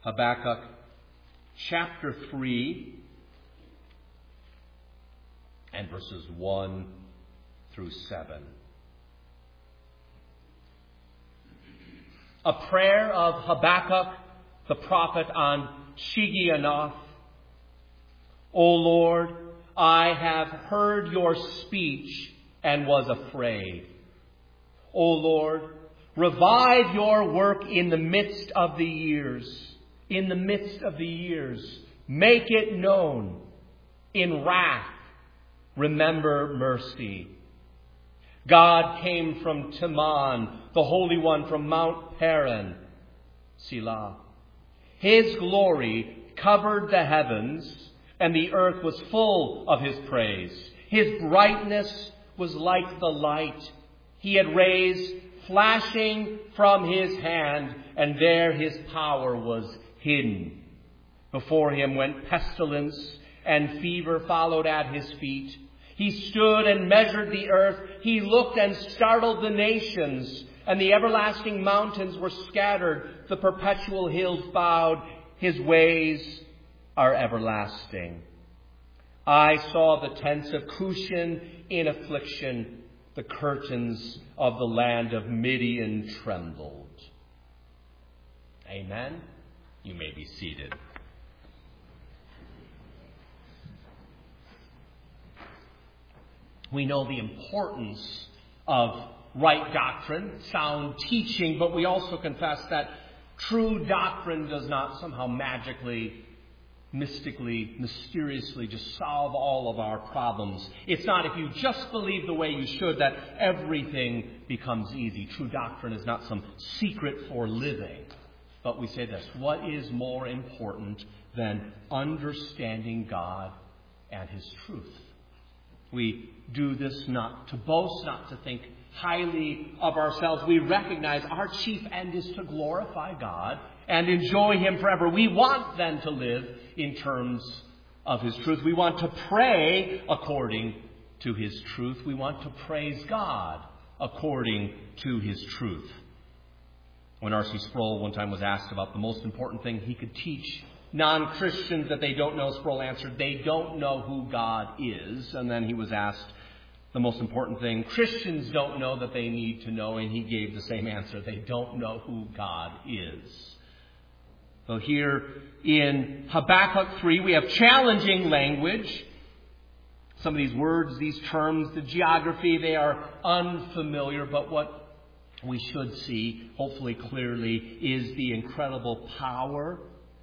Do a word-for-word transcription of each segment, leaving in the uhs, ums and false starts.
Habakkuk chapter three and verses one through seven. A prayer of Habakkuk the prophet on Shigionoth. O Lord, I have heard your speech and was afraid. O Lord, revive your work in the midst of the years. In the midst of the years. Make it known. In wrath, remember mercy. God came from Teman, the Holy One from Mount Paran, Selah. His glory covered the heavens, and the earth was full of his praise. His brightness was like the light. He had rays flashing from his hand, and there his power was hidden. Before him went pestilence, and fever followed at his feet. He stood and measured the earth. He looked and startled the nations, and the everlasting mountains were scattered. The perpetual hills bowed. His ways are everlasting. I saw the tents of Cushan in affliction. The curtains of the land of Midian trembled. Amen. You may be seated. We know the importance of right doctrine, sound teaching, but we also confess that true doctrine does not somehow magically, mystically, mysteriously just solve all of our problems. It's not if you just believe the way you should that everything becomes easy. True doctrine is not some secret for living. But we say this: what is more important than understanding God and His truth? We do this not to boast, not to think highly of ourselves. We recognize our chief end is to glorify God and enjoy Him forever. We want then to live in terms of His truth. We want to pray according to His truth. We want to praise God according to His truth. When R C Sproul one time was asked about the most important thing he could teach non-Christians that they don't know, Sproul answered, they don't know who God is. And then he was asked the most important thing Christians don't know that they need to know, and he gave the same answer. They don't know who God is. So here in Habakkuk three, we have challenging language. Some of these words, these terms, the geography, they are unfamiliar, but what we should see, hopefully clearly, is the incredible power,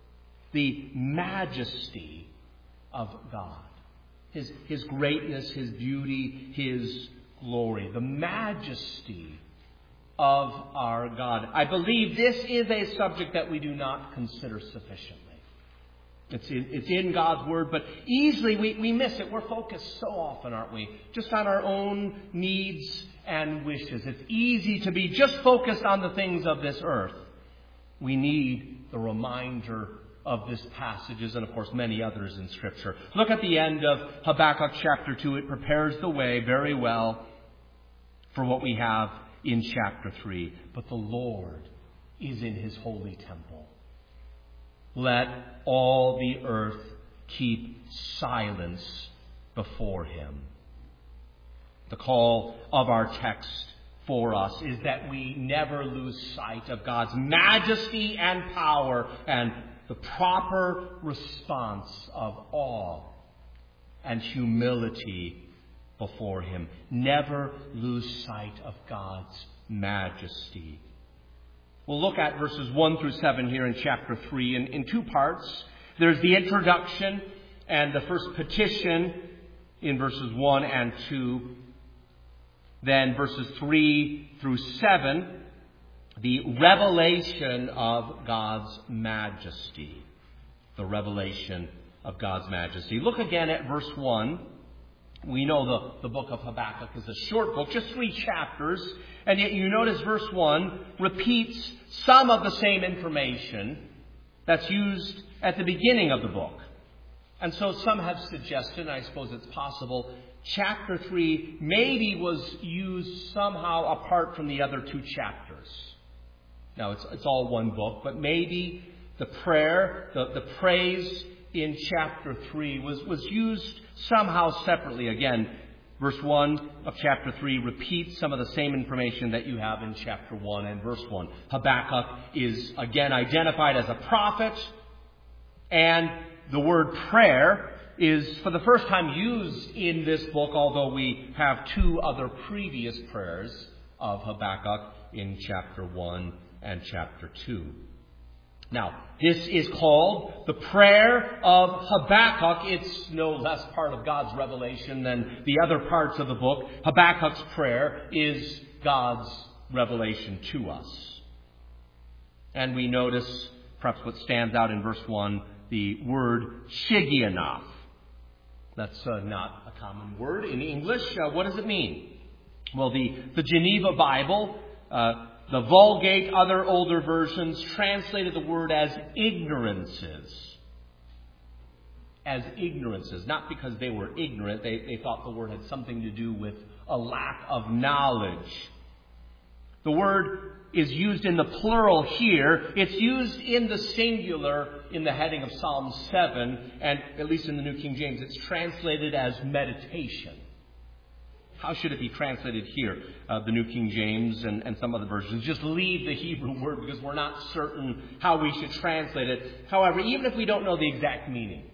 the majesty of God. His, his greatness, His beauty, His glory. The majesty of our God. I believe this is a subject that we do not consider sufficiently. It's in, it's in God's Word, but easily we, we miss it. We're focused so often, aren't we? Just on our own needs and wishes. It's easy to be just focused on the things of this earth. We need the reminder of this passages and, of course, many others in Scripture. Look at the end of Habakkuk chapter two. It prepares the way very well for what we have in chapter three. But the Lord is in His holy temple. Let all the earth keep silence before Him. The call of our text for us is that we never lose sight of God's majesty and power and the proper response of awe and humility before Him. Never lose sight of God's majesty. We'll look at verses one through seven here in chapter three in, in two parts. There's the introduction and the first petition in verses one and two. Then verses three through seven, the revelation of God's majesty. The revelation of God's majesty. Look again at verse one. We know the, the book of Habakkuk is a short book, just three chapters. And yet you notice verse one repeats some of the same information that's used at the beginning of the book. And so some have suggested, and I suppose it's possible, chapter three maybe was used somehow apart from the other two chapters. Now, it's, it's all one book, but maybe The prayer, the, the praise in chapter three was, was used somehow separately. Again, verse one of chapter three repeats some of the same information that you have in chapter one and verse one. Habakkuk is again identified as a prophet, and the word prayer is for the first time used in this book, although we have two other previous prayers of Habakkuk in chapter one and chapter two. Now, this is called the prayer of Habakkuk. It's no less part of God's revelation than the other parts of the book. Habakkuk's prayer is God's revelation to us. And we notice, perhaps what stands out in verse one, the word Shigionoth. That's uh, not a common word in English. Uh, what does it mean? Well, the, the Geneva Bible, uh, the Vulgate, other older versions translated the word as ignorances. As ignorances. Not because they were ignorant. They, they thought the word had something to do with a lack of knowledge. The word is used in the plural here. It's used in the singular in the heading of Psalm seven. And at least in the New King James, it's translated as meditation. How should it be translated here? Uh, the New King James and, and some other versions just leave the Hebrew word because we're not certain how we should translate it. However, even if we don't know the exact meaning,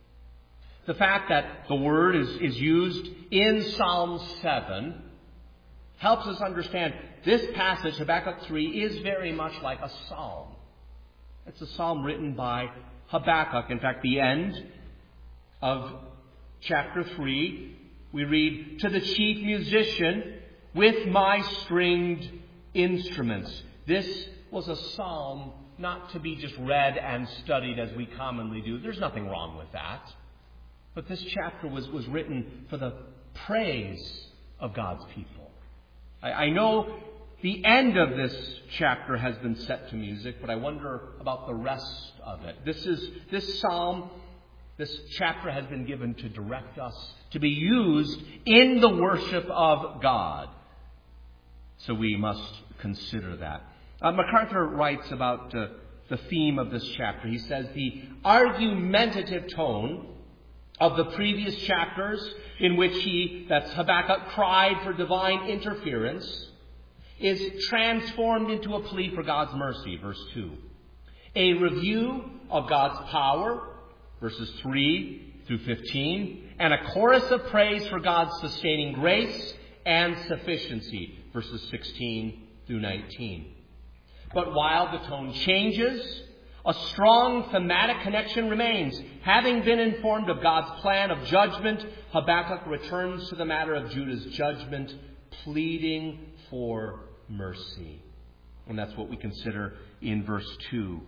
the fact that the word is, is used in Psalm seven helps us understand this passage, Habakkuk three, is very much like a psalm. It's a psalm written by Habakkuk. In fact, the end of chapter three, we read, "To the chief musician with my stringed instruments." This was a psalm not to be just read and studied as we commonly do. There's nothing wrong with that. But this chapter was, was written for the praise of God's people. I, I know the end of this chapter has been set to music, but I wonder about the rest of it. This is this psalm, this chapter has been given to direct us, to be used in the worship of God. So we must consider that. Uh, MacArthur writes about uh, the theme of this chapter. He says, the argumentative tone of the previous chapters in which he, that's Habakkuk, cried for divine interference, is transformed into a plea for God's mercy, verse two. A review of God's power, verses three through fifteen, and a chorus of praise for God's sustaining grace and sufficiency, verses sixteen through nineteen. But while the tone changes, a strong thematic connection remains. Having been informed of God's plan of judgment, Habakkuk returns to the matter of Judah's judgment, pleading for mercy. And that's what we consider in verse two.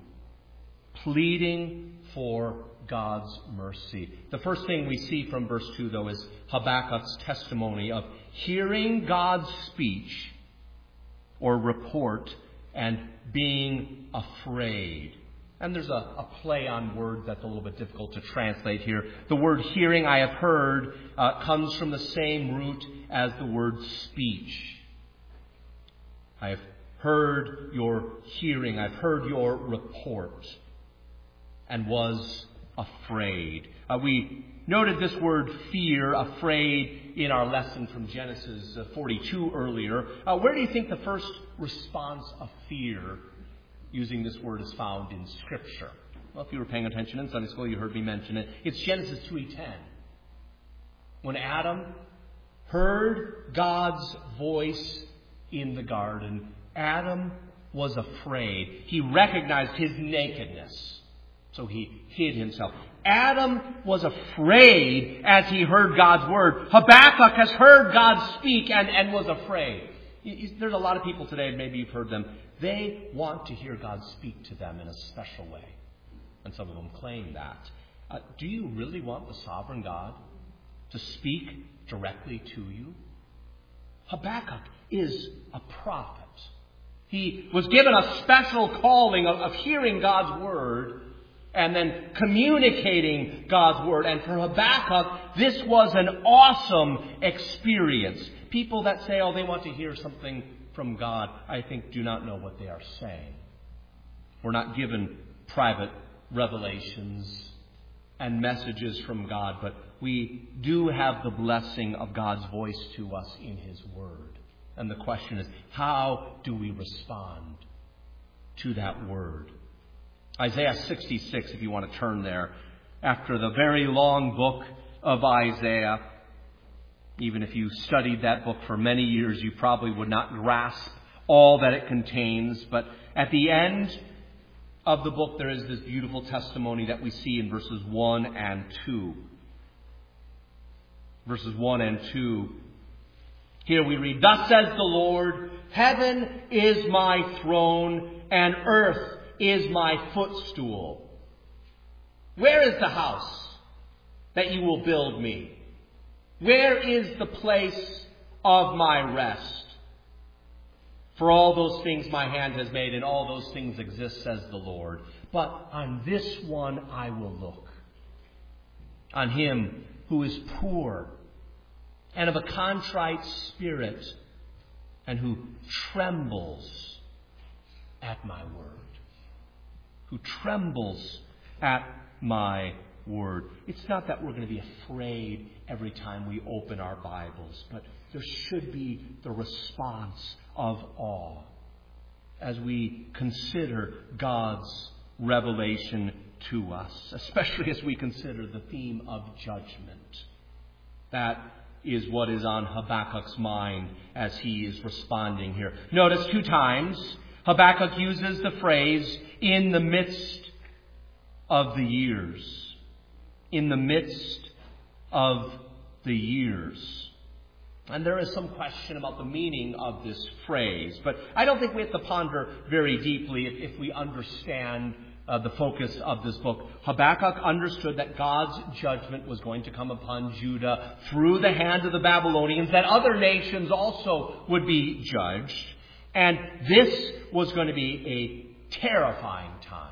Pleading for God's mercy. The first thing we see from verse two, though, is Habakkuk's testimony of hearing God's speech or report and being afraid. And there's a, a play on words that's a little bit difficult to translate here. The word hearing, I have heard, uh, comes from the same root as the word speech. I have heard your hearing. I've heard your report and was afraid. Uh, we noted this word fear, afraid, in our lesson from Genesis forty-two earlier. Uh, where do you think the first response of fear using this word is found in Scripture? Well, if you were paying attention in Sunday school, you heard me mention it. It's Genesis three ten. When Adam heard God's voice in the garden, Adam was afraid. He recognized his nakedness, so he hid himself. Adam was afraid as he heard God's word. Habakkuk has heard God speak and, and was afraid. There's a lot of people today, maybe you've heard them, they want to hear God speak to them in a special way. And some of them claim that. Uh, do you really want the sovereign God to speak directly to you? Habakkuk is a prophet. He was given a special calling of, of hearing God's word and then communicating God's word. And for Habakkuk, this was an awesome experience. People that say, oh, they want to hear something from God, I think do not know what they are saying. We're not given private revelations and messages from God, but we do have the blessing of God's voice to us in His Word. And the question is, how do we respond to that Word? Isaiah sixty-six, if you want to turn there. After the very long book of Isaiah, even if you studied that book for many years, you probably would not grasp all that it contains. But at the end of the book, there is this beautiful testimony that we see in verses one and two. Verses one and two. Here we read, "Thus says the Lord, heaven is my throne, and earth is my footstool. Where is the house that you will build me? Where is the place of my rest? For all those things my hand has made, and all those things exist, says the Lord. But on this one I will look, on him who is poor and of a contrite spirit, and who trembles at my word." Who trembles at my word. It's not that we're going to be afraid every time we open our Bibles, but there should be the response of awe as we consider God's revelation to us, especially as we consider the theme of judgment. That is what is on Habakkuk's mind as he is responding here. Notice two times Habakkuk uses the phrase, "in the midst of the years." In the midst of the years. And there is some question about the meaning of this phrase, but I don't think we have to ponder very deeply if, if we understand uh, the focus of this book. Habakkuk understood that God's judgment was going to come upon Judah through the hand of the Babylonians, that other nations also would be judged, and this was going to be a terrifying time.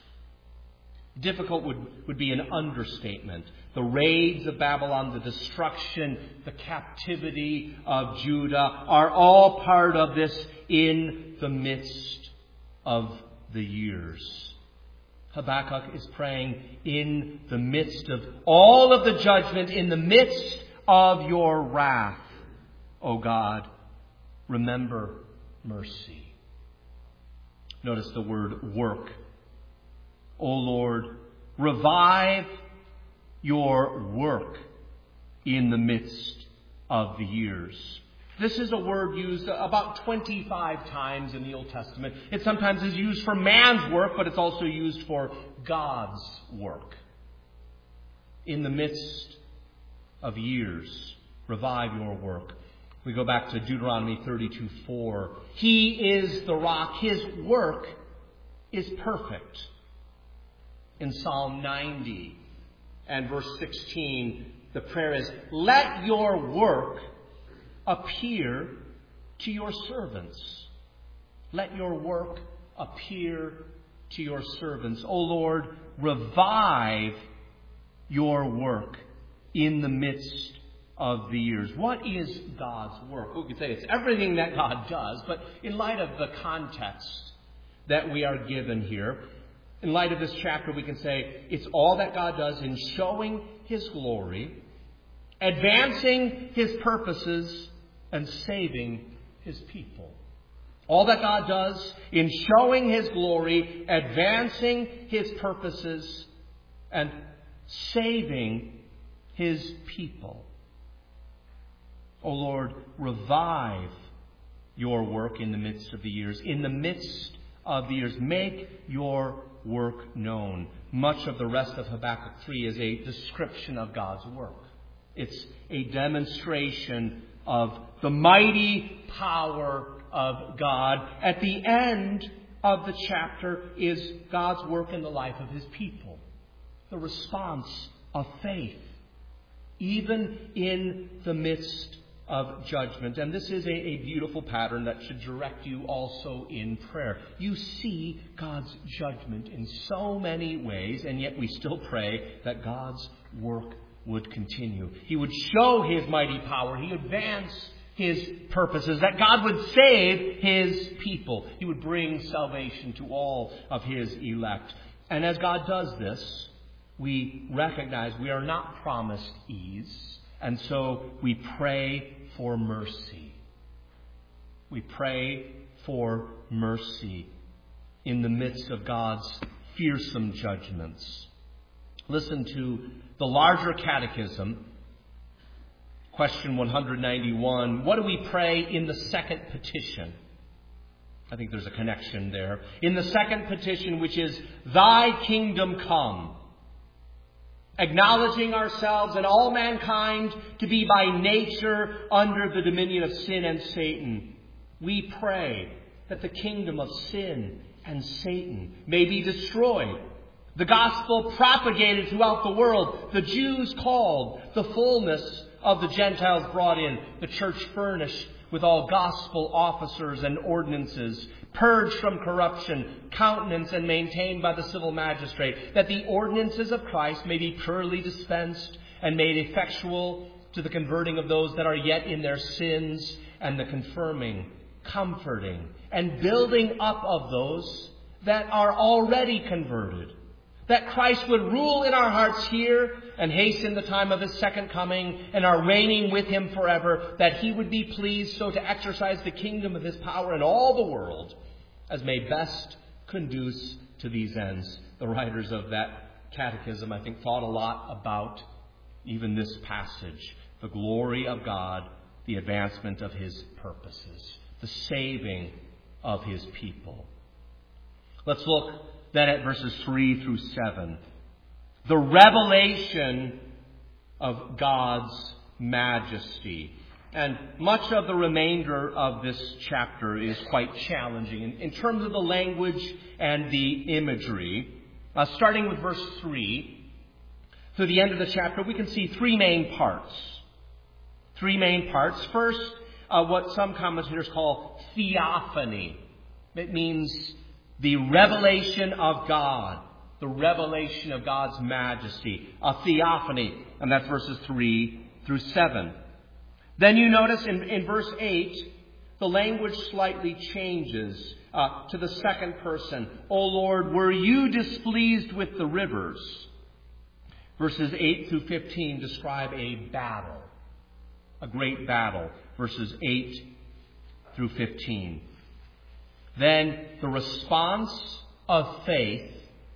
Difficult would, would be an understatement. The raids of Babylon, the destruction, the captivity of Judah are all part of this in the midst of the years. Habakkuk is praying in the midst of all of the judgment, in the midst of your wrath, O God, remember mercy. Notice the word work. O Lord, revive your work in the midst of the years. This is a word used about twenty-five times in the Old Testament. It sometimes is used for man's work, but it's also used for God's work. In the midst of years, revive your work. We go back to Deuteronomy thirty-two four. He is the rock. His work is perfect. In Psalm ninety and verse sixteen, the prayer is, "Let your work appear to your servants." Let your work appear to your servants. O Lord, revive your work in the midst of the years. What is God's work? We could say it's everything that God does, but in light of the context that we are given here, in light of this chapter, we can say it's all that God does in showing His glory, advancing His purposes, and saving His people. All that God does in showing His glory, advancing His purposes, and saving His people. O Lord, revive your work in the midst of the years. In the midst of the years, make your work known. Much of the rest of Habakkuk three is a description of God's work. It's a demonstration of the mighty power of God. At the end of the chapter is God's work in the life of His people. The response of faith, even in the midst of judgment. And this is a, a beautiful pattern that should direct you also in prayer. You see God's judgment in so many ways, and yet we still pray that God's work would continue. He would show His mighty power. He would advance His purposes, that God would save His people. He would bring salvation to all of His elect. And as God does this, we recognize we are not promised ease, and so we pray for mercy. We pray for mercy in the midst of God's fearsome judgments. Listen to the larger catechism, question one hundred ninety-one. What do we pray in the second petition? I think there's a connection there. In the second petition, which is, Thy kingdom come. Acknowledging ourselves and all mankind to be by nature under the dominion of sin and Satan, we pray that the kingdom of sin and Satan may be destroyed. The gospel propagated throughout the world. The Jews called. The fullness of the Gentiles brought in. The church furnished with all gospel officers and ordinances, purged from corruption, countenanced and maintained by the civil magistrate, that the ordinances of Christ may be purely dispensed and made effectual to the converting of those that are yet in their sins, and the confirming, comforting, and building up of those that are already converted, that Christ would rule in our hearts here and hasten the time of His second coming and our reigning with Him forever, that He would be pleased so to exercise the kingdom of His power in all the world as may best conduce to these ends. The writers of that catechism, I think, thought a lot about even this passage, the glory of God, the advancement of His purposes, the saving of His people. Let's look then at verses three through seven. The revelation of God's majesty. And much of the remainder of this chapter is quite challenging in, in terms of the language and the imagery. Uh, starting with verse three, through the end of the chapter, we can see three main parts. Three main parts. First, uh, what some commentators call theophany. It means the revelation of God. The revelation of God's majesty. A theophany. And that's verses three through seven. Then you notice in, in verse eight, the language slightly changes uh, to the second person. O Lord, were you displeased with the rivers? Verses eight through fifteen describe a battle. A great battle. Verses eight through fifteen. Then the response of faith,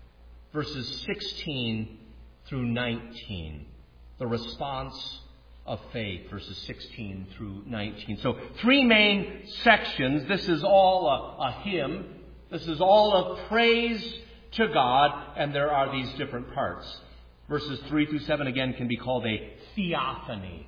verses sixteen through nineteen. The response of faith, verses sixteen through nineteen. So three main sections. This is all a, a hymn. This is all of praise to God, and there are these different parts. Verses three through seven again can be called a theophany.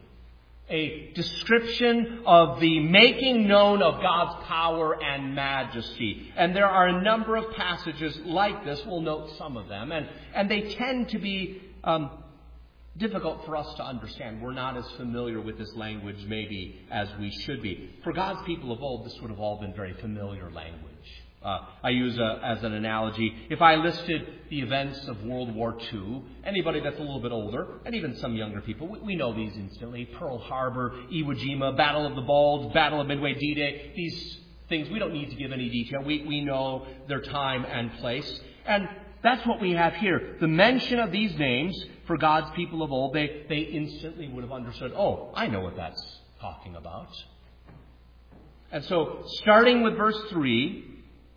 A description of the making known of God's power and majesty. And there are a number of passages like this. We'll note some of them. And, and they tend to be um, difficult for us to understand. We're not as familiar with this language maybe as we should be. For God's people of old, this would have all been very familiar language. Uh, I use a, as an analogy, if I listed the events of World War Two, anybody that's a little bit older, and even some younger people, we, we know these instantly. Pearl Harbor, Iwo Jima, Battle of the Bulge, Battle of Midway, D-Day, these things, we don't need to give any detail. We, we know their time and place. And that's what we have here. The mention of these names for God's people of old, they, they instantly would have understood, oh, I know what that's talking about. And so, starting with verse three,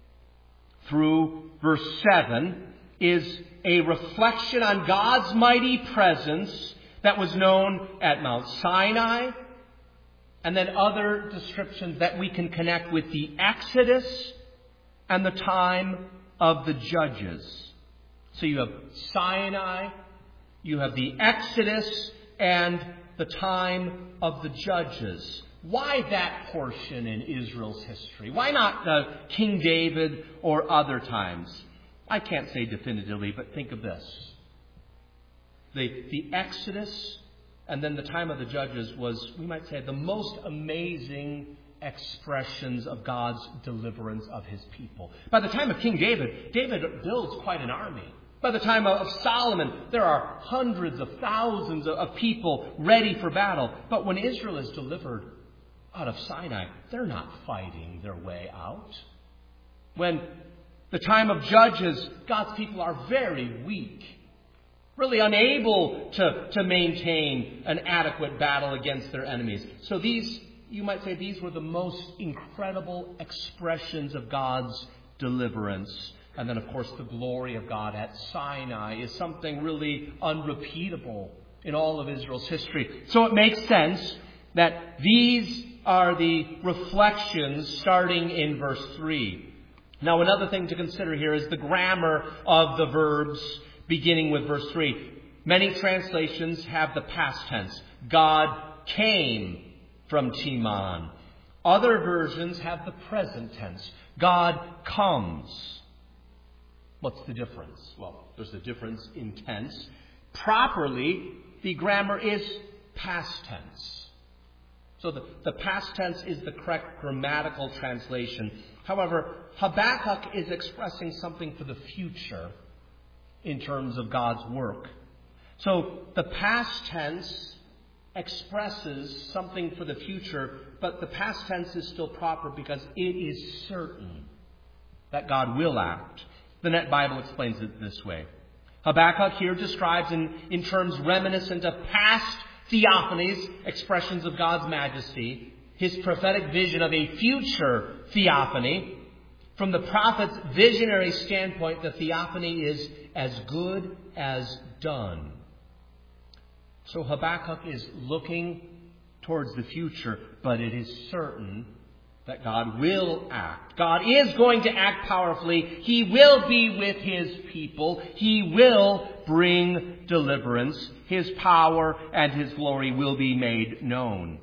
through verse seven is a reflection on God's mighty presence that was known at Mount Sinai, and then other descriptions that we can connect with the Exodus and the time of the Judges. So you have Sinai, you have the Exodus, and the time of the Judges. Why that portion in Israel's history? Why not uh, King David or other times? I can't say definitively, but think of this. The, the Exodus and then the time of the Judges was, we might say, the most amazing expressions of God's deliverance of His people. By the time of King David, David builds quite an army. By the time of Solomon, there are hundreds of thousands of people ready for battle. But when Israel is delivered out of Sinai, they're not fighting their way out. When The time of Judges, God's people are very weak, really unable to, to maintain an adequate battle against their enemies. So these, you might say, these were the most incredible expressions of God's deliverance. And then, of course, the glory of God at Sinai is something really unrepeatable in all of Israel's history. So it makes sense that these are the reflections starting in verse three. Now, another thing to consider here is the grammar of the verbs beginning with verse three. Many translations have the past tense. God came from Teman. Other versions have the present tense. God comes. What's the difference? Well, there's a difference in tense. Properly, the grammar is past tense. So the, the past tense is the correct grammatical translation. However, Habakkuk is expressing something for the future in terms of God's work. So the past tense expresses something for the future, but the past tense is still proper because it is certain that God will act. The Net Bible explains it this way. Habakkuk here describes in, in terms reminiscent of past theophanies, expressions of God's majesty, his prophetic vision of a future theophany. From the prophet's visionary standpoint, the theophany is as good as done. So Habakkuk is looking towards the future, but it is certain that God will act. God is going to act powerfully. He will be with his people. He will bring deliverance. His power and his glory will be made known.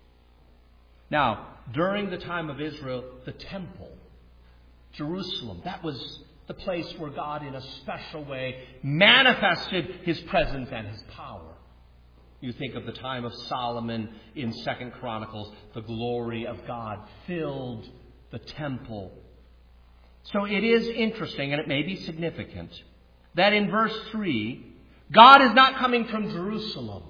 Now, during the time of Israel, the temple, Jerusalem, that was the place where God in a special way manifested his presence and his power. You think of the time of Solomon in Second Chronicles, the glory of God filled the temple. So it is interesting, and it may be significant, that in verse three, God is not coming from Jerusalem.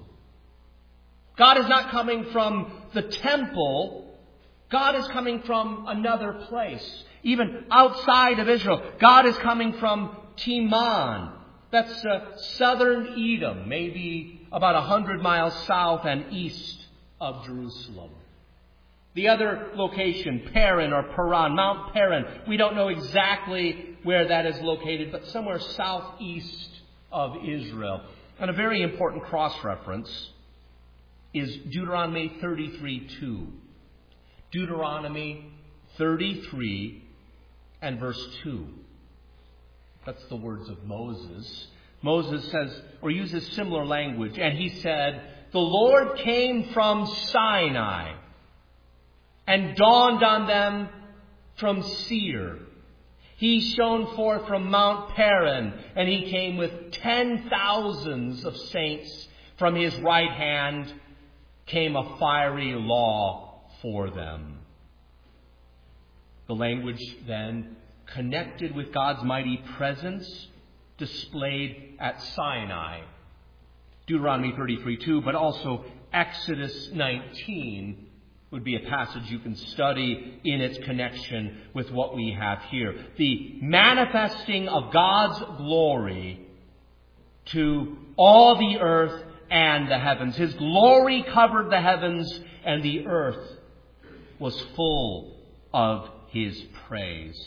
God is not coming from the temple. God is coming from another place, even outside of Israel. God is coming from Teman. That's uh, southern Edom, maybe about a hundred miles south and east of Jerusalem. The other location, Paran or Paran, Mount Paran, we don't know exactly where that is located, but somewhere southeast of Israel. And a very important cross-reference is Deuteronomy thirty-three two. Deuteronomy thirty-three and verse two. That's the words of Moses. Moses says, or uses similar language, and he said, "The Lord came from Sinai and dawned on them from Seir. He shone forth from Mount Paran, and he came with ten thousands of saints. From his right hand came a fiery law for them." The language then connected with God's mighty presence displayed at Sinai. Deuteronomy thirty-three two, but also Exodus nineteen would be a passage you can study in its connection with what we have here. The manifesting of God's glory to all the earth and the heavens. His glory covered the heavens, and the earth was full of his praise.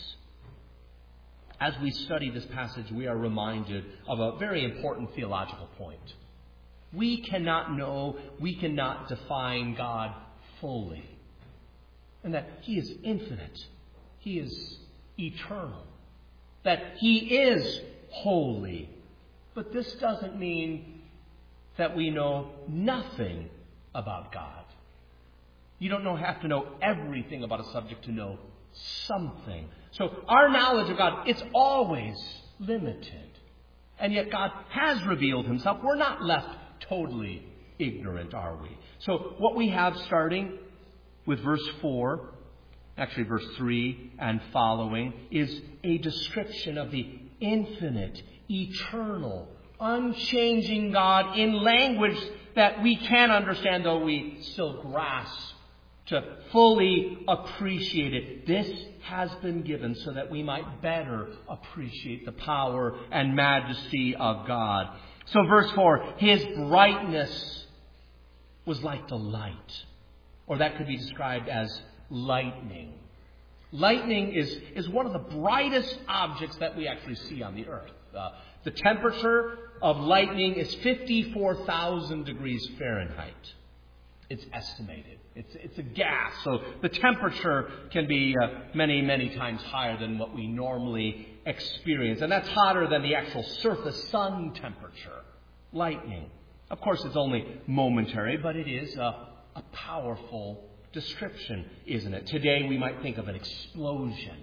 As we study this passage, we are reminded of a very important theological point. We cannot know, we cannot define God fully. And that he is infinite. He is eternal. That he is holy. But this doesn't mean that we know nothing about God. You don't know, have to know everything about a subject to know something. So our knowledge of God, it's always limited. And yet God has revealed himself. We're not left totally ignorant, are we? So what we have starting with verse four, actually verse three and following, is a description of the infinite, eternal, unchanging God in language that we can understand, though we still grasp to fully appreciate it. This has been given so that we might better appreciate the power and majesty of God. So verse four, His brightness was like the light. Or that could be described as lightning. Lightning is, is one of the brightest objects that we actually see on the earth. Uh, the temperature of lightning is fifty-four thousand degrees Fahrenheit. It's estimated. It's, it's a gas, so the temperature can be uh, many, many times higher than what we normally experience. And that's hotter than the actual surface sun temperature. Lightning. Of course, it's only momentary, but it is a, a powerful description, isn't it? Today we might think of an explosion.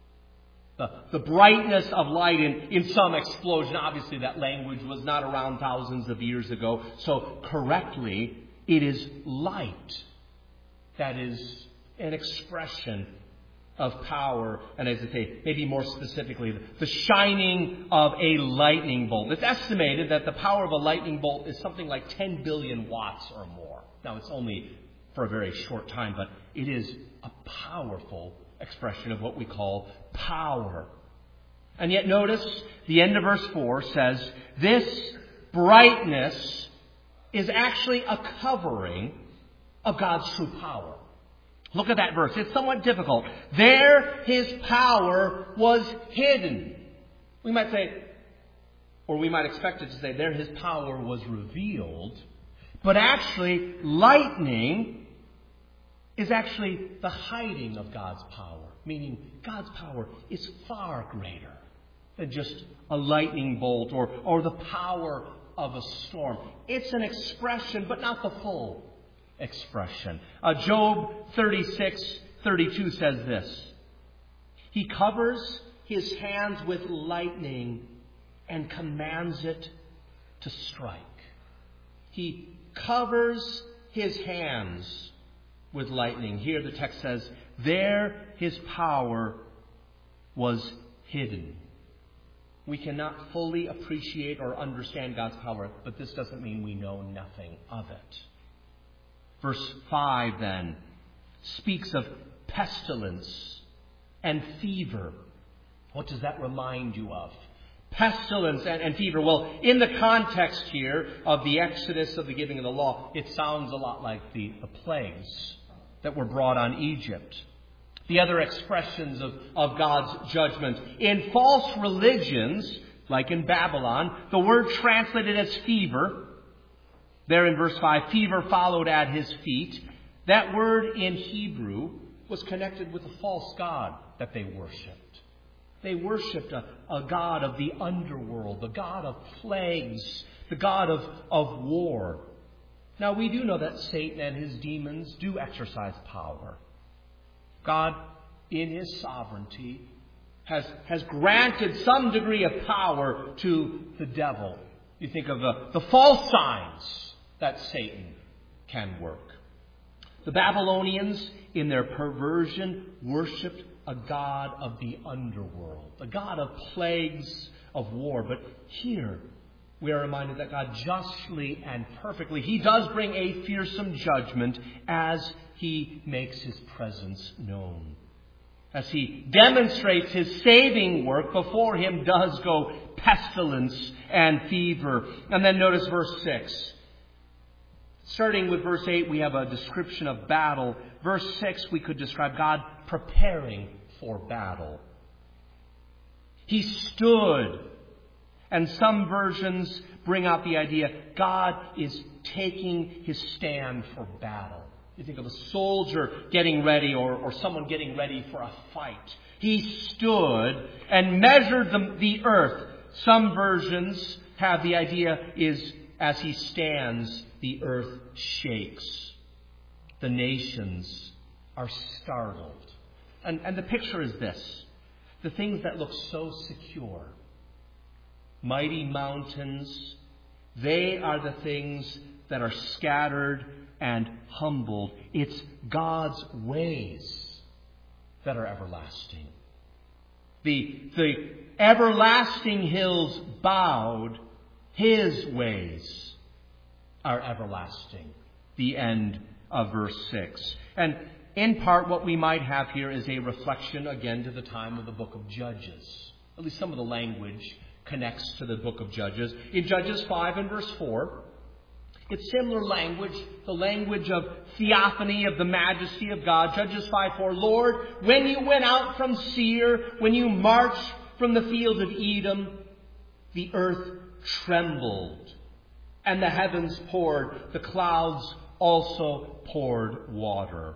The, the brightness of light in, in some explosion. Obviously, that language was not around thousands of years ago. So correctly, it is light. That is an expression of power. And as I say, maybe more specifically, the shining of a lightning bolt. It's estimated that the power of a lightning bolt is something like ten billion watts or more. Now, it's only for a very short time, but it is a powerful expression of what we call power. And yet notice the end of verse four says, this brightness is actually a covering of God's true power. Look at that verse. It's somewhat difficult. There His power was hidden. We might say, or we might expect it to say, there His power was revealed. But actually, lightning is actually the hiding of God's power. Meaning, God's power is far greater than just a lightning bolt or, or the power of a storm. It's an expression, but not the full expression. Uh, Job thirty-six thirty-two says this. He covers His hands with lightning and commands it to strike. He covers His hands with lightning. Here the text says, there His power was hidden. We cannot fully appreciate or understand God's power, but this doesn't mean we know nothing of it. Verse five then speaks of pestilence and fever. What does that remind you of? Pestilence and, and fever. Well, in the context here of the Exodus, of the giving of the law, it sounds a lot like the, the plagues that were brought on Egypt. The other expressions of, of God's judgment. In false religions, like in Babylon, the word translated as fever, there in verse five, fever followed at His feet. That word in Hebrew was connected with a false god that they worshipped. They worshipped a, a god of the underworld, the god of plagues, the god of, of war. Now, we do know that Satan and his demons do exercise power. God, in His sovereignty, has, has granted some degree of power to the devil. You think of the, the false signs that Satan can work. The Babylonians, in their perversion, worshipped a god of the underworld, a god of plagues, of war. But here, we are reminded that God justly and perfectly, He does bring a fearsome judgment as He makes His presence known. As He demonstrates His saving work, before Him does go pestilence and fever. And then notice verse six. Starting with verse eight, we have a description of battle. Verse six, we could describe God preparing for battle. He stood. And some versions bring out the idea God is taking His stand for battle. You think of a soldier getting ready or, or someone getting ready for a fight. He stood and measured the, the earth. Some versions have the idea is as He stands, the earth shakes. The nations are startled. And, and the picture is this. The things that look so secure, mighty mountains, they are the things that are scattered and humbled. It's God's ways that are everlasting. The, the everlasting hills bowed. His ways are everlasting. The end of verse six. And in part, what we might have here is a reflection again to the time of the book of Judges. At least some of the language connects to the book of Judges. In Judges five and verse four, it's similar language, the language of theophany, of the majesty of God. Judges five four, Lord, when you went out from Seir, when you marched from the field of Edom, the earth trembled, and the heavens poured, the clouds also poured water.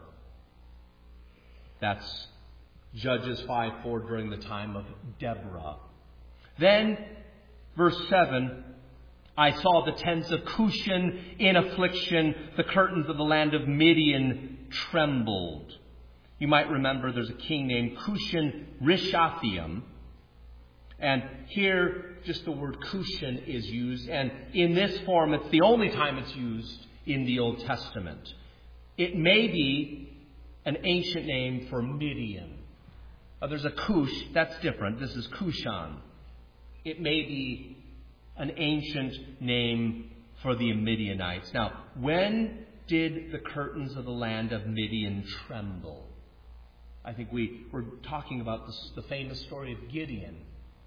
That's Judges five four during the time of Deborah. Then, verse seven, I saw the tents of Cushan in affliction. The curtains of the land of Midian trembled. You might remember there's a king named Cushan Rishathaim. And here, just the word Cushan is used. And in this form, it's the only time it's used in the Old Testament. It may be an ancient name for Midian. Uh, there's a Cush, that's different. This is Cushan. It may be an ancient name for the Midianites. Now, when did the curtains of the land of Midian tremble? I think we were talking about this, the famous story of Gideon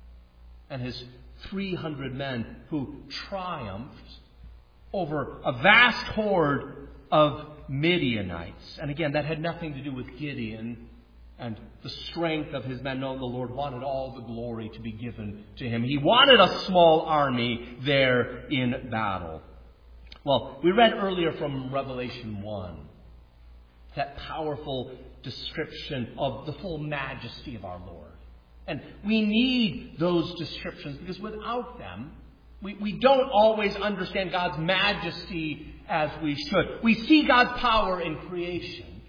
and his three hundred men who triumphed over a vast horde of Midianites. And again, that had nothing to do with Gideon and the strength of his men. No, the Lord wanted all the glory to be given to him. He wanted a small army there in battle. Well, we read earlier from Revelation one, that powerful description of the full majesty of our Lord. And we need those descriptions because without them, we, we don't always understand God's majesty as we should. We see God's power in creation,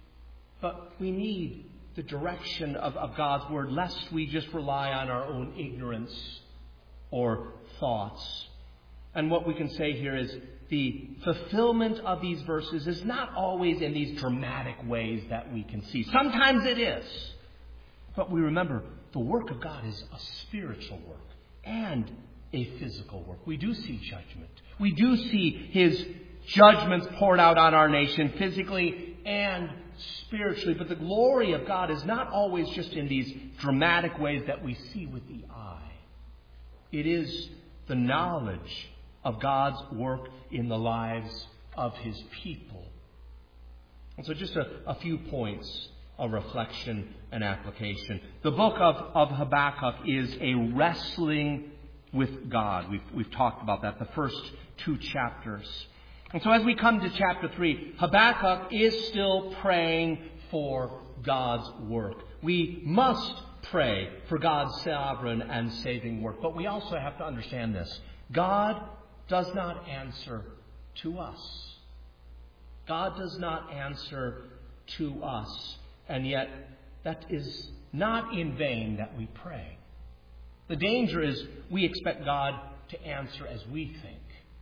but we need the direction of, of God's Word, lest we just rely on our own ignorance or thoughts. And what we can say here is the fulfillment of these verses is not always in these dramatic ways that we can see. Sometimes it is. But we remember the work of God is a spiritual work and a physical work. We do see judgment. We do see His judgments poured out on our nation physically and spiritually. But the glory of God is not always just in these dramatic ways that we see with the eye. It is the knowledge of God's work in the lives of His people. And so just a, a few points of reflection and application. The book of, of Habakkuk is a wrestling with God. We've, we've talked about that, the first two chapters. And so as we come to chapter three, Habakkuk is still praying for God's work. We must pray for God's sovereign and saving work. But we also have to understand this. God does not answer to us. God does not answer to us. And yet, that is not in vain that we pray. The danger is we expect God to answer as we think.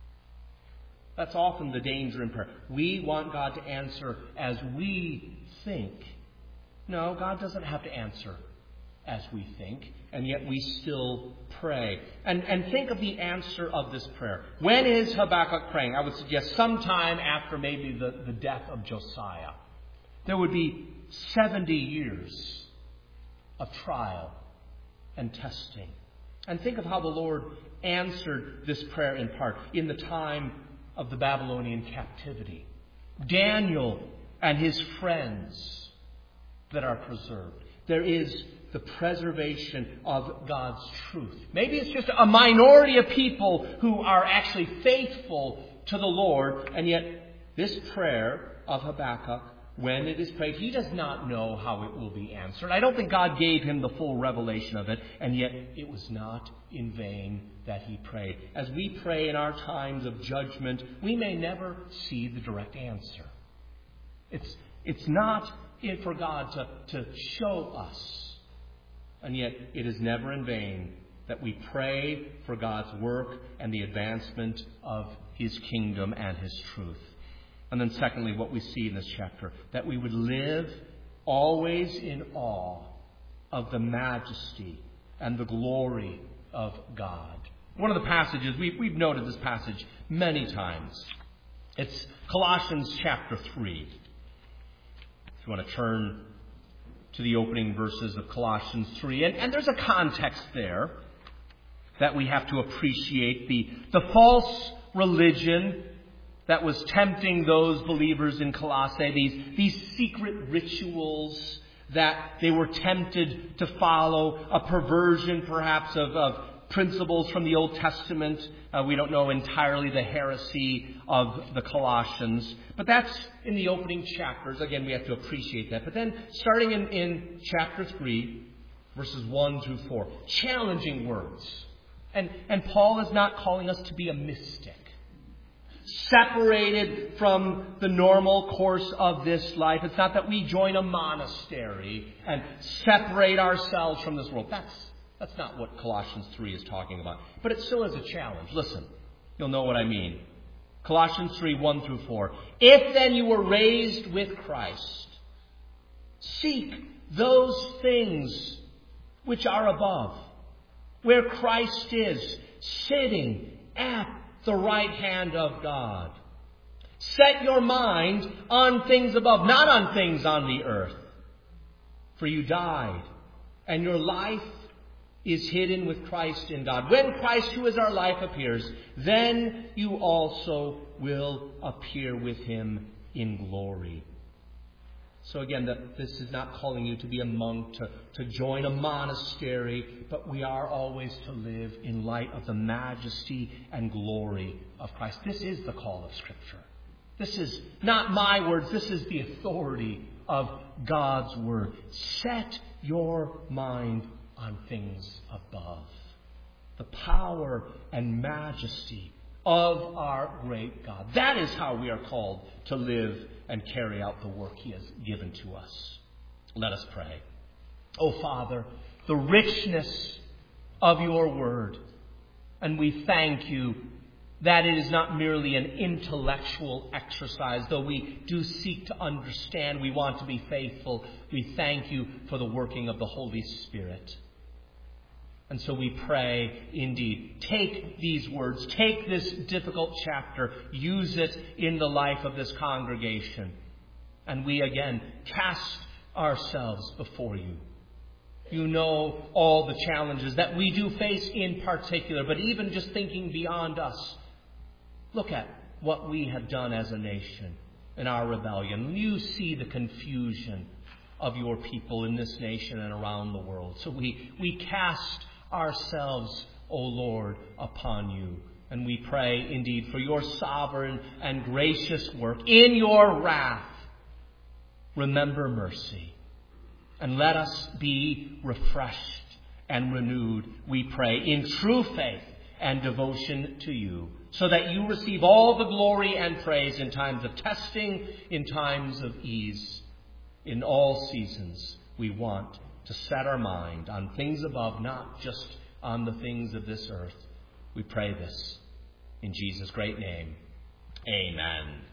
That's often the danger in prayer. We want God to answer as we think. No, God doesn't have to answer as we think, and yet we still pray. And, and think of the answer of this prayer. When is Habakkuk praying? I would suggest sometime after maybe the, the death of Josiah. There would be seventy years of trial and testing. And think of how the Lord answered this prayer in part in the time of the Babylonian captivity. Daniel and his friends that are preserved. There is the preservation of God's truth. Maybe it's just a minority of people who are actually faithful to the Lord, and yet this prayer of Habakkuk, when it is prayed, he does not know how it will be answered. I don't think God gave him the full revelation of it, and yet it was not in vain that he prayed. As we pray in our times of judgment, we may never see the direct answer. It's, it's not in for God to, to show us. And yet it is never in vain that we pray for God's work and the advancement of His kingdom and His truth. And then secondly, what we see in this chapter, that we would live always in awe of the majesty and the glory of God. One of the passages, we've, we've noted this passage many times. It's Colossians chapter three. If you want to turn to the opening verses of Colossians three. And, and there's a context there that we have to appreciate. The, the false religion that was tempting those believers in Colossae, these, these secret rituals that they were tempted to follow, a perversion perhaps of, of principles from the Old Testament. Uh, we don't know entirely the heresy of the Colossians. But that's in the opening chapters. Again, we have to appreciate that. But then starting in, in chapter three, verses one through four, challenging words. And, and Paul is not calling us to be a mystic, separated from the normal course of this life. It's not that we join a monastery and separate ourselves from this world. That's That's not what Colossians three is talking about. But it still is a challenge. Listen, you'll know what I mean. Colossians three, one through four. If then you were raised with Christ, seek those things which are above, where Christ is, sitting at the right hand of God. Set your mind on things above, not on things on the earth. For you died, and your life is hidden with Christ in God. When Christ, who is our life, appears, then you also will appear with him in glory. So again, that this is not calling you to be a monk, to, to join a monastery, but we are always to live in light of the majesty and glory of Christ. This is the call of Scripture. This is not my words. This is the authority of God's Word. Set your mind on things above. The power and majesty of our great God. That is how we are called to live and carry out the work he has given to us. Let us pray. Oh, Father, the richness of your word. And we thank you that it is not merely an intellectual exercise, though we do seek to understand, we want to be faithful. We thank you for the working of the Holy Spirit. And so we pray, indeed, take these words, take this difficult chapter, use it in the life of this congregation. And we again cast ourselves before you. You know all the challenges that we do face in particular, but even just thinking beyond us, look at what we have done as a nation in our rebellion. You see the confusion of your people in this nation and around the world. So we, we cast ourselves, O Lord, upon you. And we pray indeed for your sovereign and gracious work. In your wrath, remember mercy. And let us be refreshed and renewed, we pray, in true faith and devotion to you, so that you receive all the glory and praise in times of testing, in times of ease. In all seasons, we want to set our mind on things above, not just on the things of this earth. We pray this in Jesus' great name. Amen.